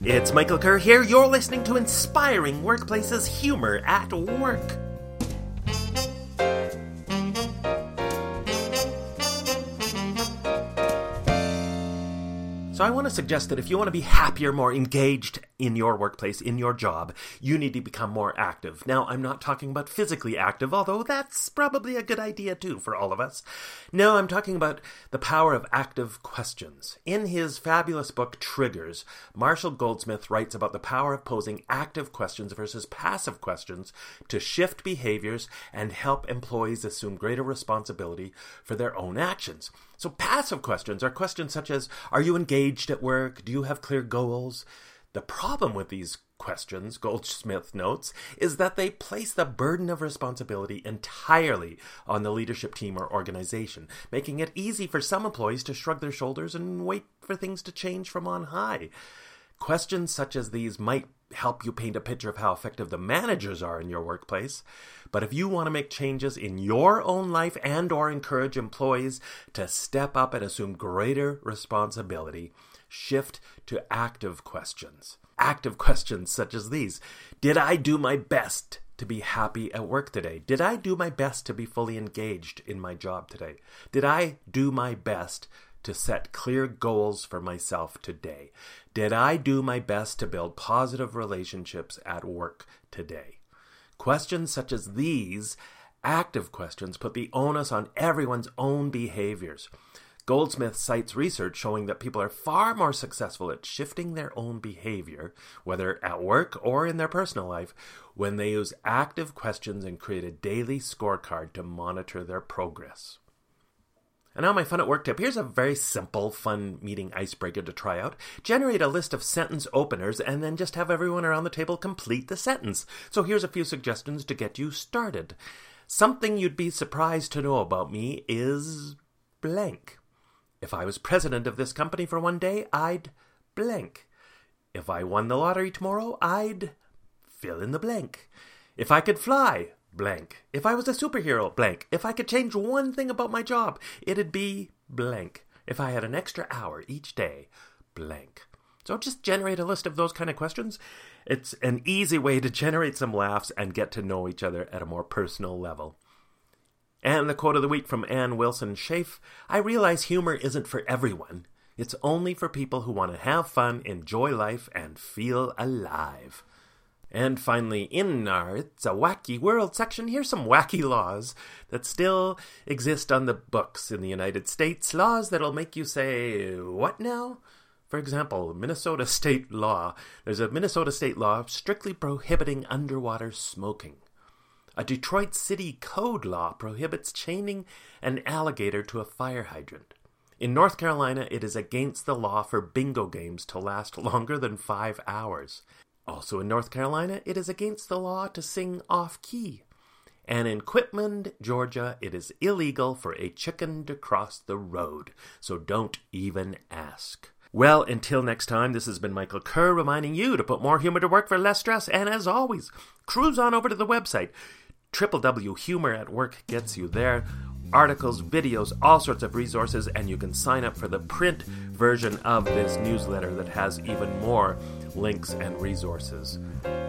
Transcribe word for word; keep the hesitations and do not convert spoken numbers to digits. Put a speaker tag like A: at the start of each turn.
A: It's Michael Kerr here. You're listening to Inspiring Workplaces Humor at Work. So I want to suggest that if you want to be happier, more engaged in your workplace, in your job, you need to become more active. Now, I'm not talking about physically active, although that's probably a good idea too for all of us. No, I'm talking about the power of active questions. In his fabulous book, Triggers, Marshall Goldsmith writes about the power of posing active questions versus passive questions to shift behaviors and help employees assume greater responsibility for their own actions. So passive questions are questions such as, are you engaged at work? Do you have clear goals? The problem with these questions, Goldsmith notes, is that they place the burden of responsibility entirely on the leadership team or organization, making it easy for some employees to shrug their shoulders and wait for things to change from on high. Questions such as these might help you paint a picture of how effective the managers are in your workplace. But if you want to make changes in your own life and or encourage employees to step up and assume greater responsibility, shift to active questions. Active questions such as these. Did I do my best to be happy at work today? Did I do my best to be fully engaged in my job today? Did I do my best to set clear goals for myself today? Did I do my best to build positive relationships at work today? Questions such as these, active questions, put the onus on everyone's own behaviors. Goldsmith cites research showing that people are far more successful at shifting their own behavior, whether at work or in their personal life, when they use active questions and create a daily scorecard to monitor their progress. And now my fun at work tip. Here's a very simple, fun meeting icebreaker to try out. Generate a list of sentence openers and then just have everyone around the table complete the sentence. So here's a few suggestions to get you started. Something you'd be surprised to know about me is blank. If I was president of this company for one day, I'd blank. If I won the lottery tomorrow, I'd fill in the blank. If I could fly, blank. If I was a superhero, blank. If I could change one thing about my job, it'd be blank. If I had an extra hour each day, blank. So just generate a list of those kind of questions. It's an easy way to generate some laughs and get to know each other at a more personal level. And the quote of the week from Ann Wilson Schaaf, I realize humor isn't for everyone. It's only for people who want to have fun, enjoy life, and feel alive. And finally, in our It's a Wacky World section, here's some wacky laws that still exist on the books in the United States. Laws that'll make you say, what now? For example, Minnesota state law. There's a Minnesota state law strictly prohibiting underwater smoking. A Detroit City Code law prohibits chaining an alligator to a fire hydrant. In North Carolina, it is against the law for bingo games to last longer than five hours. Also in North Carolina, it is against the law to sing off-key. And in Quitman, Georgia, it is illegal for a chicken to cross the road. So don't even ask. Well, until next time, this has been Michael Kerr reminding you to put more humor to work for less stress. And as always, cruise on over to the website. w w w dot humor at work gets you there. Articles, videos, all sorts of resources, and you can sign up for the print version of this newsletter that has even more links and resources.